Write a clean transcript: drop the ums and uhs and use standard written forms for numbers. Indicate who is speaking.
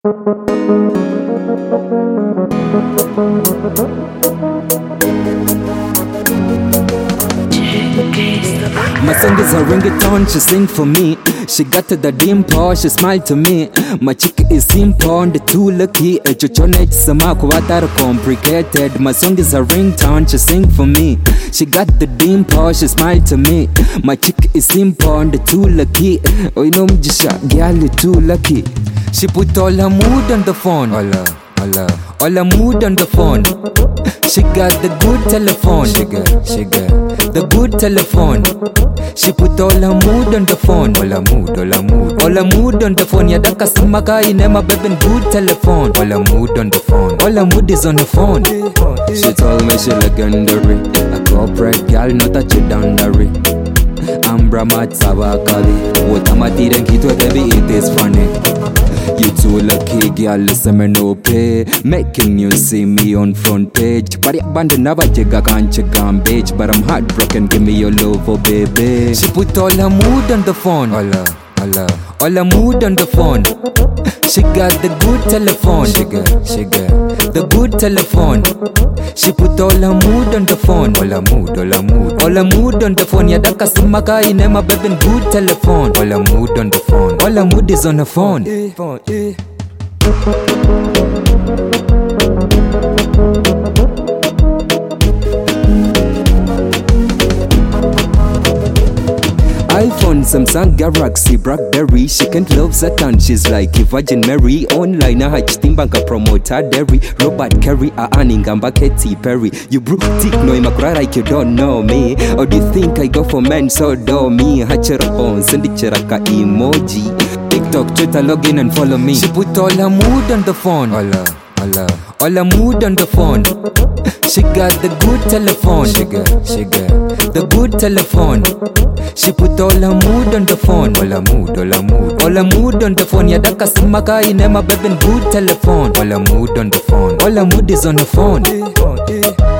Speaker 1: My song is a ringtone, she sing for me. She got to the dimple, she smile to me. My chick is simple, the too lucky. Chochone sama kuwatara complicated. My song is a ringtone, she sing for me. She got the dimple, she smile to me. My chick is simple, the too lucky. Oh, you know mjisha, girl you too lucky. She put all her mood on the phone. All her mood on the phone. She got the good telephone. She got the good telephone. She put all her mood on the phone. All her mood on the phone. Yadaka simaka inema beben good telephone. All her mood on the phone. All her mood is on the phone. She told me she legendary. A corporate girl, not a chidandary. I'm Brahma Tabakali. What am I eating? Kito baby, it is funny. You too lucky, girl, listen me no pay. Making you see me on front page. But I abandon never jigga can't check on bitch. But I'm heartbroken, give me your love, oh baby. She put all her mood on the phone. All her mood on the phone. She got the good telephone. She got the good telephone. She put all her mood on the phone. All her mood on the phone. Yadaka simaka inema beben good telephone. All her mood on the phone. All her mood is on the phone. iPhone, Samsung, Galaxy, Blackberry. She can't love Satan, she's like a Virgin Mary. Online, I Timbanka promoter, Derry. Robert Kerry, Aningamba, Katy Perry. You broke tick, no, Imakura, like you don't know me. Or do you think I go for men, so do me? Hachera on, send it cheraka emoji. TikTok, Twitter, log in and follow me. She put all her mood on the phone. All her mood on the phone. She got the good telephone. She got the good telephone. She put all her mood on the phone. All her mood on the phone. Yadaka simaka inema beben good telephone. All her mood on the phone. All her mood is on the phone.